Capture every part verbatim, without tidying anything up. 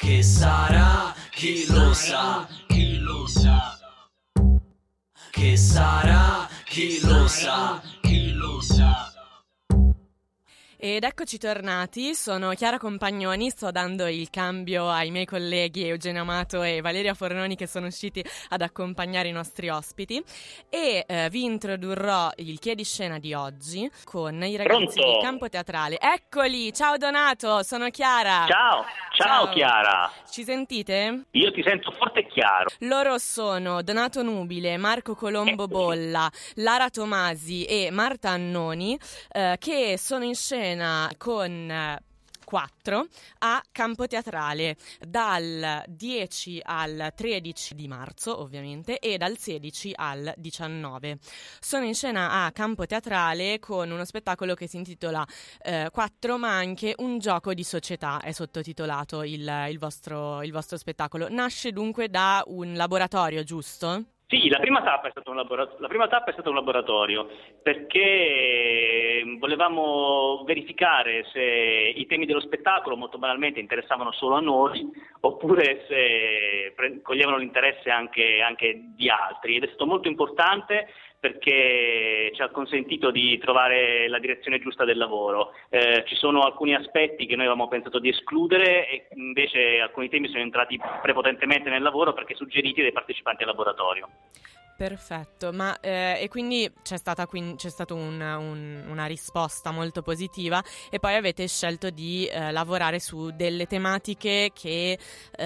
Che sarà, chi lo sa, chi lo sa. Che sarà, chi lo sa, chi lo sa. Ed eccoci tornati, sono Chiara Compagnoni, sto dando il cambio ai miei colleghi Eugenio Amato e Valeria Fornoni che sono usciti ad accompagnare i nostri ospiti e eh, vi introdurrò il chiediscena di oggi con i ragazzi Pronto? del campo teatrale. Eccoli, ciao Donato, sono Chiara. Ciao, ciao, ciao Chiara. Ci sentite? Io ti sento forte e chiaro. Loro sono Donato Nubile, Marco Colombo Bolla, Lara Tomasi e Marta Annoni eh, che sono in scena con eh, quattro a Campo Teatrale dal dieci al tredici di marzo ovviamente e dal sedici al diciannove. Sono in scena a Campo Teatrale con uno spettacolo che si intitola eh, Quattro ma anche un gioco di società, è sottotitolato il, il, vostro, il vostro spettacolo. Nasce dunque da un laboratorio, giusto? Sì, la prima tappa è stata un laboratorio, la prima tappa è stato un laboratorio perché volevamo verificare se i temi dello spettacolo molto banalmente interessavano solo a noi oppure se pre- coglievano l'interesse anche, anche di altri, ed è stato molto importante perché ci ha consentito di trovare la direzione giusta del lavoro. Eh, ci sono alcuni aspetti che noi avevamo pensato di escludere e invece alcuni temi sono entrati prepotentemente nel lavoro perché suggeriti dai partecipanti al laboratorio. Perfetto, ma eh, e quindi c'è stata quindi, c'è stata un, un, una risposta molto positiva e poi avete scelto di eh, lavorare su delle tematiche che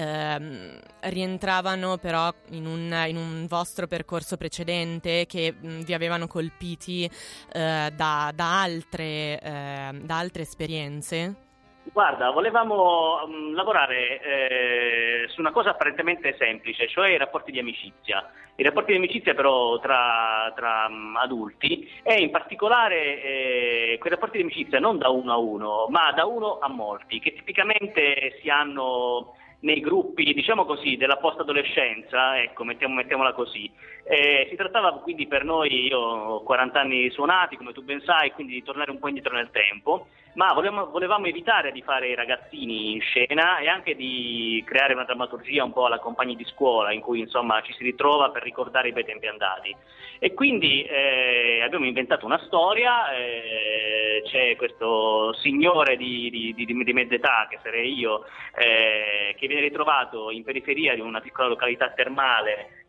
eh, rientravano però in un, in un vostro percorso precedente che mh, vi avevano colpiti eh, da, da, altre, eh, da altre esperienze? Guarda, volevamo um, lavorare eh, su una cosa apparentemente semplice, cioè i rapporti di amicizia. I rapporti di amicizia però tra, tra um, adulti e in particolare eh, quei rapporti di amicizia non da uno a uno, ma da uno a molti, che tipicamente si hanno nei gruppi, diciamo così, della post-adolescenza, ecco, mettiamo, mettiamola così. Eh, si trattava quindi per noi, io ho quaranta anni suonati, come tu ben sai, quindi di tornare un po' indietro nel tempo, ma volevamo, volevamo evitare di fare i ragazzini in scena e anche di creare una drammaturgia un po' alla compagni di scuola, in cui insomma ci si ritrova per ricordare i bei tempi andati. E quindi eh, abbiamo inventato una storia, eh, c'è questo signore di, di, di, di mezza età, che sarei io, eh, che viene ritrovato in periferia di una piccola località termale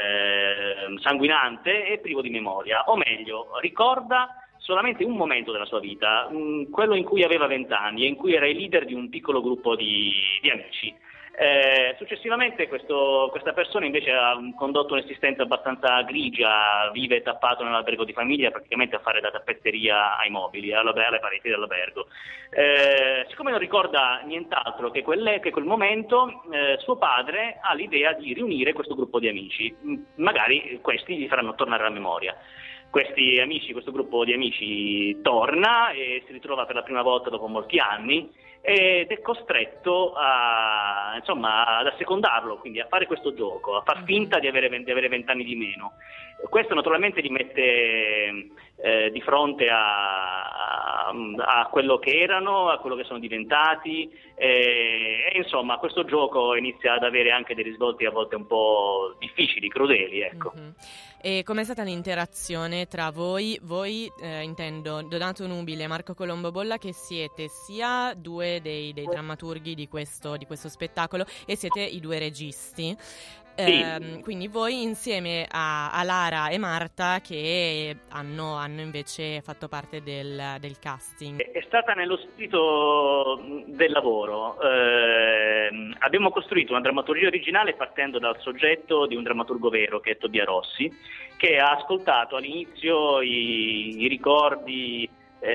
eh, sanguinante e privo di memoria, o meglio, ricorda solamente un momento della sua vita, mh, quello in cui aveva vent'anni e in cui era il leader di un piccolo gruppo di, di amici. Eh, successivamente questo, questa persona invece ha condotto un'esistenza abbastanza grigia, vive tappato nell'albergo di famiglia praticamente a fare da tappezzeria ai mobili, alle, alle pareti dell'albergo. Eh, siccome non ricorda nient'altro che, quelle, che quel momento, eh, suo padre ha l'idea di riunire questo gruppo di amici, magari questi gli faranno tornare alla memoria. Questi amici, questo gruppo di amici torna e si ritrova per la prima volta dopo molti anni ed è costretto a, insomma, ad assecondarlo, quindi a fare questo gioco, a far finta di avere, di avere vent'anni di meno. Questo naturalmente li mette eh, di fronte a, a, a quello che erano, a quello che sono diventati eh, e insomma questo gioco inizia ad avere anche dei risvolti a volte un po' difficili, crudeli, ecco. Mm-hmm. E com'è stata l'interazione tra voi, voi eh, intendo Donato Nubile e Marco Colombo Bolla, che siete sia due dei, dei drammaturghi di questo, di questo spettacolo e siete i due registi. Sì. Eh, quindi voi insieme a, a Lara e Marta che hanno, hanno invece fatto parte del, del casting. È stata nello spirito del lavoro. Eh, abbiamo costruito una drammaturgia originale partendo dal soggetto di un drammaturgo vero che è Tobia Rossi, che ha ascoltato all'inizio i, i ricordi,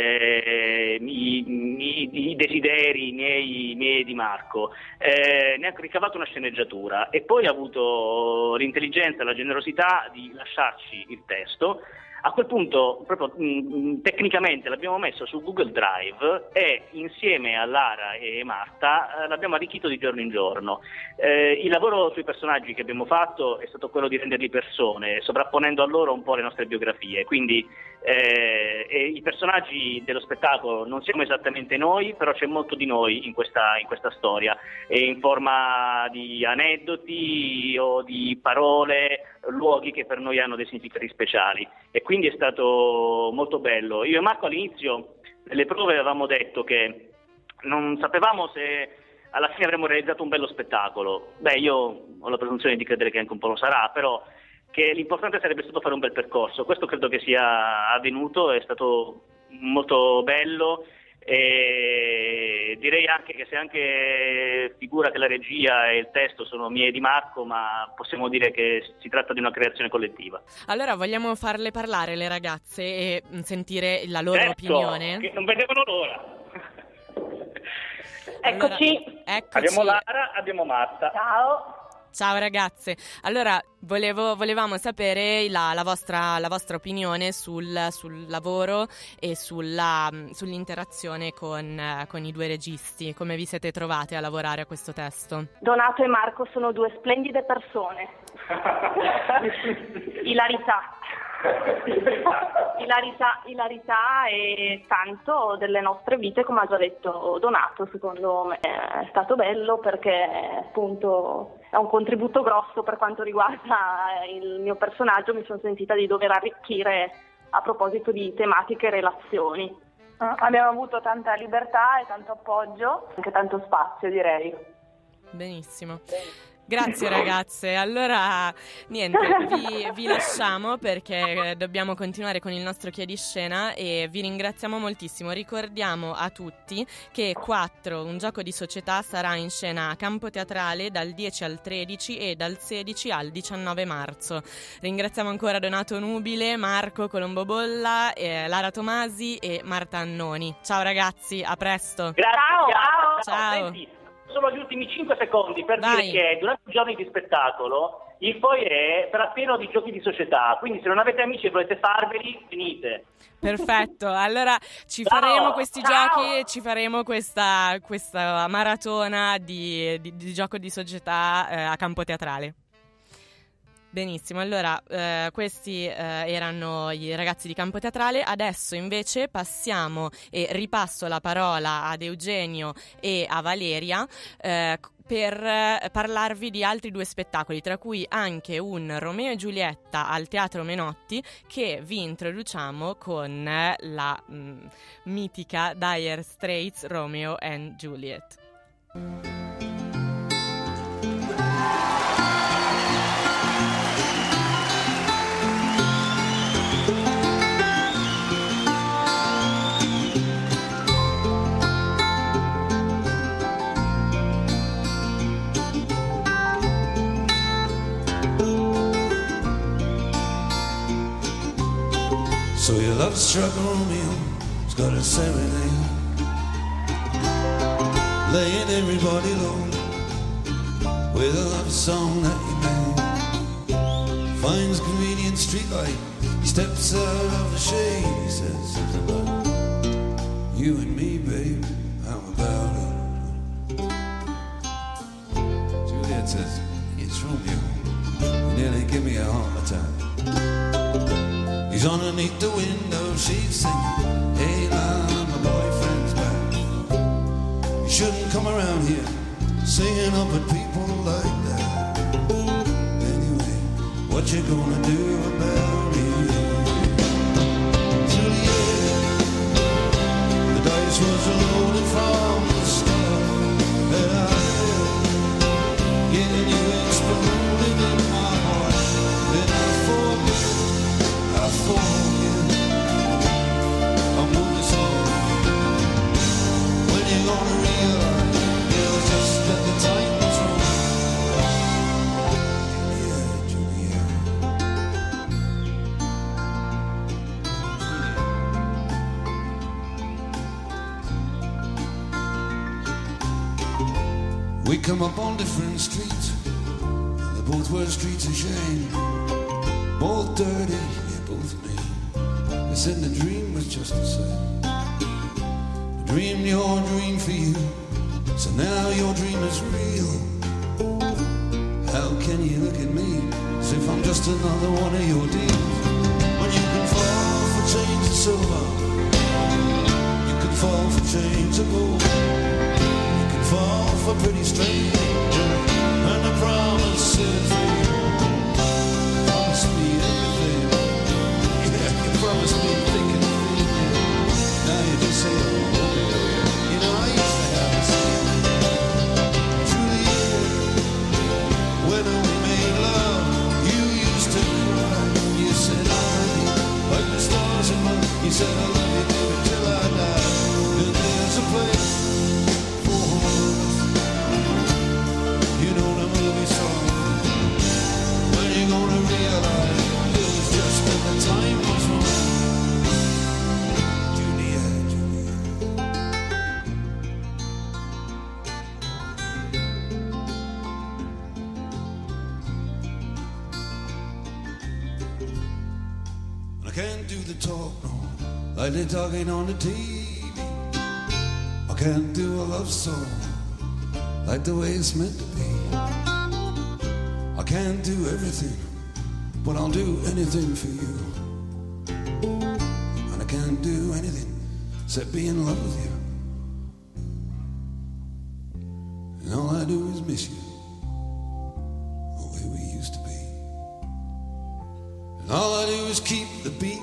Eh, i, i, i desideri miei, miei di Marco, eh, ne ha ricavato una sceneggiatura e poi ha avuto l'intelligenza e la generosità di lasciarci il testo. A quel punto proprio mh, tecnicamente l'abbiamo messo su Google Drive e insieme a Lara e Marta eh, l'abbiamo arricchito di giorno in giorno. Eh, il lavoro sui personaggi che abbiamo fatto è stato quello di renderli persone, sovrapponendo a loro un po' le nostre biografie, quindi eh, e i personaggi dello spettacolo non siamo esattamente noi, però c'è molto di noi in questa, in questa storia, e in forma di aneddoti o di parole, luoghi che per noi hanno dei significati speciali, e quindi è stato molto bello. Io e Marco all'inizio nelle prove avevamo detto che non sapevamo se alla fine avremmo realizzato un bello spettacolo. Beh, io ho la presunzione di credere che anche un po' lo sarà, però che l'importante sarebbe stato fare un bel percorso. Questo credo che sia avvenuto, è stato molto bello, e direi anche che se anche figura che la regia e il testo sono mie di Marco, ma possiamo dire che si tratta di una creazione collettiva. Allora vogliamo farle parlare le ragazze e sentire la loro certo, opinione? Che non vedevano l'ora. Eccoci. Allora, eccoci. Abbiamo Lara, abbiamo Marta. Ciao. Ciao ragazze, allora volevo, volevamo sapere la, la, vostra, la vostra opinione sul, sul lavoro e sulla, sull'interazione con, con i due registi. Come vi siete trovate a lavorare a questo testo? Donato e Marco sono due splendide persone. Ilarità. Ilarità, ilarità e tanto delle nostre vite, come ha già detto Donato. Secondo me è stato bello perché appunto è un contributo grosso per quanto riguarda il mio personaggio. Mi sono sentita di dover arricchire a proposito di tematiche e relazioni. Abbiamo avuto tanta libertà e tanto appoggio, anche tanto spazio, direi. Benissimo. Grazie ragazze, allora niente, vi, vi lasciamo perché dobbiamo continuare con il nostro chiediscena e vi ringraziamo moltissimo. Ricordiamo a tutti che quattro, un gioco di società, sarà in scena a Campo Teatrale dal dieci al tredici e dal sedici al diciannove marzo. Ringraziamo ancora Donato Nubile, Marco Colombo Bolla, eh, Lara Tomasi e Marta Annoni. Ciao ragazzi, a presto. Grazie. Ciao. Ciao. Senti, solo gli ultimi cinque secondi per Vai. dire che durante i giorni di spettacolo il foyer sarà pieno di giochi di società, quindi se non avete amici e volete farveli, venite. Perfetto, allora ci Ciao. faremo questi Ciao. giochi e ci faremo questa, questa maratona di, di, di gioco di società eh, a Campo Teatrale. Benissimo, allora eh, questi eh, erano i ragazzi di Campo Teatrale. Adesso invece passiamo e ripasso la parola ad Eugenio e a Valeria eh, per eh, parlarvi di altri due spettacoli, tra cui anche un Romeo e Giulietta al Teatro Menotti, che vi introduciamo con eh, la mh, mitica Dire Straits Romeo and Juliet. So your love-struck Romeo's got a serenade, laying everybody low with a love song that he made. Finds a convenient streetlight, he steps out of the shade. He says something about you and me, babe, how about it? Juliet says, it's Romeo, you nearly give me a heart attack. He's underneath the window, she's singing, hey man, my boyfriend's back. You shouldn't come around here singing up at people like that. Anyway, what you gonna do about it? Juliet, the dice was loaded from the start, and I had getting you exploded in my heart. Then I forget, I forget, I'm moving slow. When you gonna realize it was just that the time was wrong? Juliet, Juliet. We come up on different streets, they both were streets of shame, both dirty, yeah, both mean. They said the dream was just the same. I dreamed your dream for you, so now your dream is real. How can you look at me as if I'm just another one of your deals, when you can fall for chains of silver. You can fall for chains of gold. You can fall for pretty strangers and the promises they hold. Promise me everything. Yeah, you promised me thick and thin. Now you just say, oh, okay. You know, I used to have this Juliet. When we made love, you used to cry. You said I love you, like the stars in my. You said I love you, baby, till I die. And there's a place for us. You know the movie song. When you gonna realize it was just that the time was wrong. Juliet, Juliet. I can't do the talk, no, like they're talking on the T V. I can't do a love song like the way it's meant to be. I can't do everything, but I'll do anything for you. And I can't do anything except be in love with you. And all I do is miss you, the way we used to be. And all I do is keep the beat,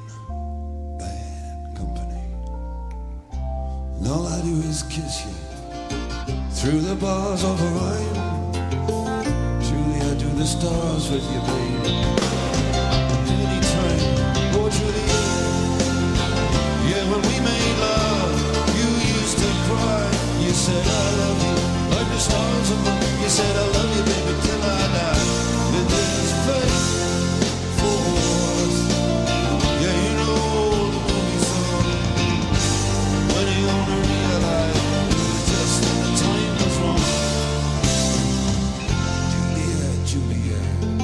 bad company. And all I do is kiss you through the bars of Orion. Truly I do the stars with you, baby. Anytime, oh Juliet. Yeah, when we made love, you used to cry. You said I love you, like the stars above. You said I love you, baby, till I die. But there's a place for us. Yeah, you know the movie song. When you gonna realize it was just that the time was wrong. Juliet, Juliet.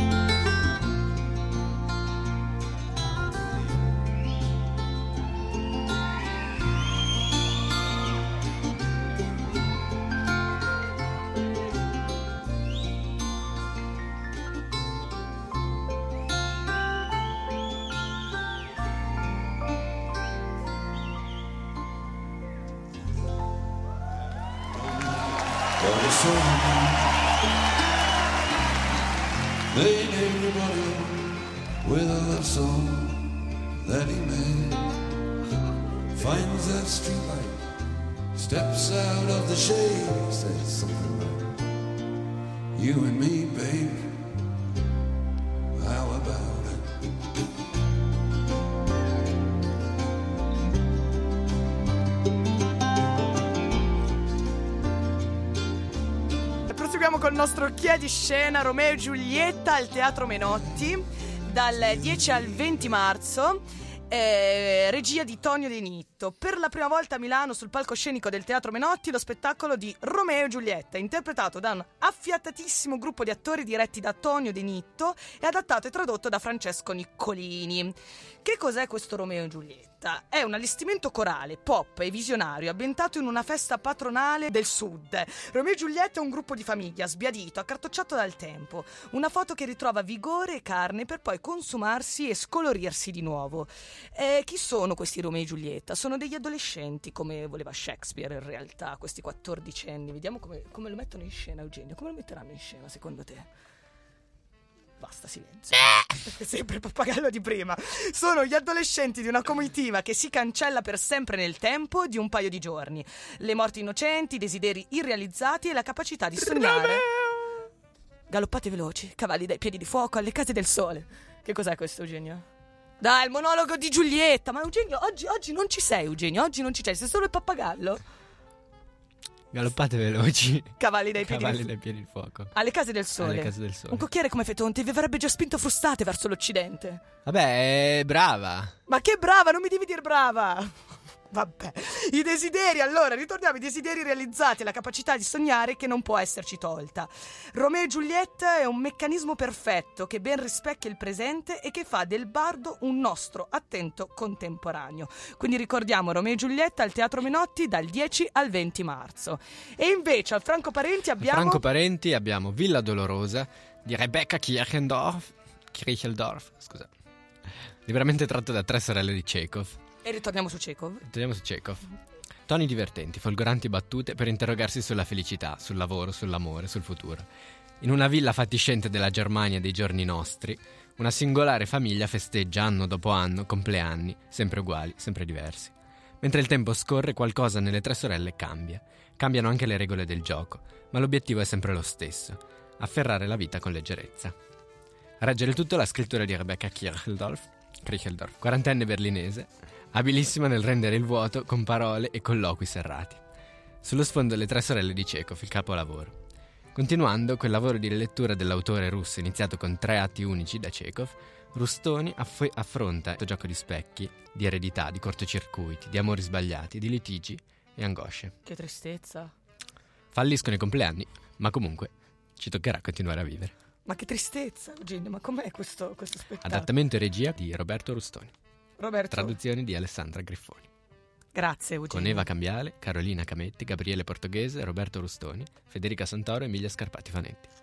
But it's so made everybody with a love song that he made. Finds that streetlight, steps out of the shade, says something like, you and me, babe, how about it? Proseguiamo col nostro Chi è di scena, Romeo e Giulietta al Teatro Menotti dal dieci al venti marzo. Eh, regia di Tonio De Nitto. Per la prima volta a Milano sul palcoscenico del Teatro Menotti lo spettacolo di Romeo e Giulietta, interpretato da un affiatatissimo gruppo di attori diretti da Tonio De Nitto e adattato e tradotto da Francesco Niccolini. Che cos'è questo Romeo e Giulietta? È un allestimento corale, pop e visionario ambientato in una festa patronale del sud. Romeo e Giulietta è un gruppo di famiglia sbiadito, accartocciato dal tempo. Una foto che ritrova vigore e carne per poi consumarsi e scolorirsi di nuovo. Eh, chi sono questi Romeo e Giulietta? Sono degli adolescenti, come voleva Shakespeare in realtà, questi quattordicenni. Vediamo come, come lo mettono in scena, Eugenio. Come lo metteranno in scena, secondo te? Basta, silenzio. Sempre il pappagallo di prima. Sono gli adolescenti di una comitiva che si cancella per sempre nel tempo di un paio di giorni. Le morti innocenti, i desideri irrealizzati e la capacità di sognare. Galoppate veloci, cavalli dai piedi di fuoco alle case del sole. Che cos'è questo, Eugenio? Dai, il monologo di Giulietta. Ma Eugenio, oggi, oggi non ci sei, Eugenio. Oggi non ci sei, sei solo il pappagallo. Galoppate veloci. Cavalli dai piedi, Cavalli di... dai piedi di fuoco. Alle case del sole. Alle case del sole. Un cocchiere come Fetonte vi avrebbe già spinto frustate verso l'Occidente. Vabbè, è brava. Ma che brava, non mi devi dire brava. Vabbè, i desideri, allora, ritorniamo ai desideri realizzati e la capacità di sognare che non può esserci tolta. Romeo e Giulietta è un meccanismo perfetto che ben rispecchia il presente e che fa del bardo un nostro attento contemporaneo. Quindi ricordiamo Romeo e Giulietta al Teatro Menotti dal dieci al venti marzo. E invece al Franco Parenti abbiamo... Franco Parenti abbiamo Villa Dolorosa di Rebecca Kirchendorf, Kircheldorf, scusa. liberamente tratto da Tre sorelle di Chekhov. E ritorniamo su Chekhov. Torniamo su Chekhov. Toni divertenti, folgoranti battute per interrogarsi sulla felicità, sul lavoro, sull'amore, sul futuro. In una villa fatiscente della Germania dei giorni nostri, una singolare famiglia festeggia anno dopo anno compleanni, sempre uguali, sempre diversi. Mentre il tempo scorre, qualcosa nelle tre sorelle cambia. Cambiano anche le regole del gioco, ma l'obiettivo è sempre lo stesso: afferrare la vita con leggerezza. A reggere il tutto la scrittura di Rebecca Kircheldorf, Kircheldorf, quarantenne berlinese, abilissima nel rendere il vuoto con parole e colloqui serrati. Sullo sfondo le tre sorelle di Chekhov, il capolavoro. Continuando quel lavoro di rilettura dell'autore russo iniziato con tre atti unici da Chekhov, Rustoni aff- affronta questo gioco di specchi, di eredità, di cortocircuiti, di amori sbagliati, di litigi e angosce. Che tristezza. Falliscono i compleanni, ma comunque ci toccherà continuare a vivere. Ma che tristezza, Eugenio, ma com'è questo, questo spettacolo? Adattamento e regia di Roberto Rustoni. Roberto. Traduzioni di Alessandra Griffoni. Grazie, Eugenio. Con Eva Cambiale, Carolina Cametti, Gabriele Portoghese, Roberto Rustoni, Federica Santoro e Emilia Scarpati Fanetti.